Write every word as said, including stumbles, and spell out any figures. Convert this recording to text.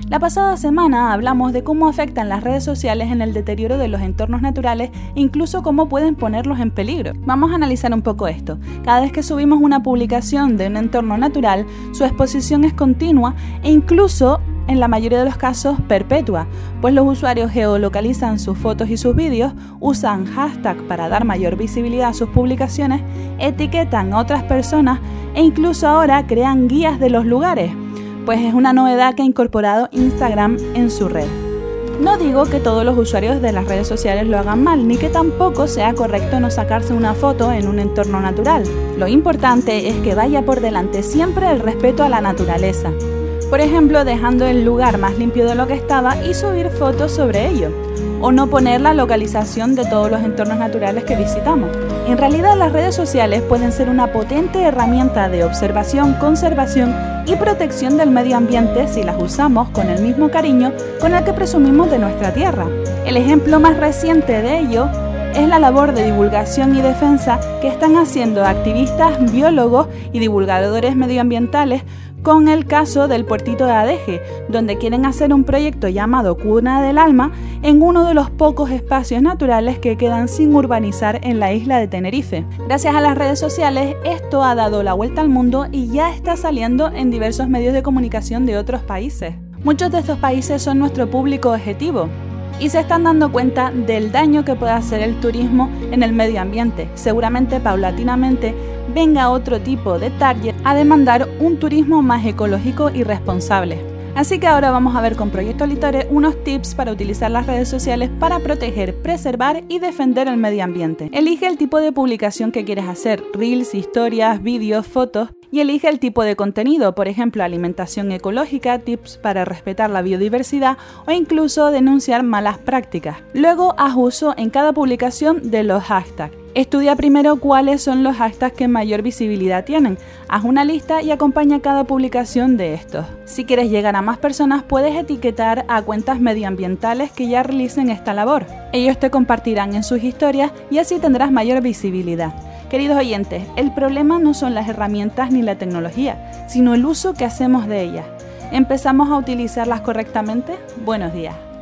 La pasada semana hablamos de cómo afectan las redes sociales en el deterioro de los entornos naturales e incluso cómo pueden ponerlos en peligro. Vamos a analizar un poco esto. Cada vez que subimos una publicación de un entorno natural, su exposición es continua e incluso, en la mayoría de los casos, perpetua, pues los usuarios geolocalizan sus fotos y sus vídeos, usan hashtag para dar mayor visibilidad a sus publicaciones, etiquetan a otras personas e incluso ahora crean guías de los lugares, pues es una novedad que ha incorporado Instagram en su red. No digo que todos los usuarios de las redes sociales lo hagan mal, ni que tampoco sea correcto no sacarse una foto en un entorno natural. Lo importante es que vaya por delante siempre el respeto a la naturaleza. Por ejemplo, dejando el lugar más limpio de lo que estaba y subir fotos sobre ello, o no poner la localización de todos los entornos naturales que visitamos. En realidad, las redes sociales pueden ser una potente herramienta de observación, conservación y protección del medio ambiente si las usamos con el mismo cariño con el que presumimos de nuestra tierra. El ejemplo más reciente de ello es la labor de divulgación y defensa que están haciendo activistas, biólogos y divulgadores medioambientales con el caso del puertito de Adeje, donde quieren hacer un proyecto llamado Cuna del Alma en uno de los pocos espacios naturales que quedan sin urbanizar en la isla de Tenerife. Gracias a las redes sociales, esto ha dado la vuelta al mundo y ya está saliendo en diversos medios de comunicación de otros países. Muchos de estos países son nuestro público objetivo y se están dando cuenta del daño que puede hacer el turismo en el medio ambiente. Seguramente, paulatinamente, venga otro tipo de target a demandar un turismo más ecológico y responsable. Así que ahora vamos a ver con Proyecto Litore unos tips para utilizar las redes sociales para proteger, preservar y defender el medio ambiente. Elige el tipo de publicación que quieres hacer, reels, historias, vídeos, fotos, y elige el tipo de contenido, por ejemplo, alimentación ecológica, tips para respetar la biodiversidad o incluso denunciar malas prácticas. Luego, haz uso en cada publicación de los hashtags. Estudia primero cuáles son los hashtags que mayor visibilidad tienen. Haz una lista y acompaña cada publicación de estos. Si quieres llegar a más personas, puedes etiquetar a cuentas medioambientales que ya realicen esta labor. Ellos te compartirán en sus historias y así tendrás mayor visibilidad. Queridos oyentes, el problema no son las herramientas ni la tecnología, sino el uso que hacemos de ellas. ¿Empezamos a utilizarlas correctamente? Buenos días.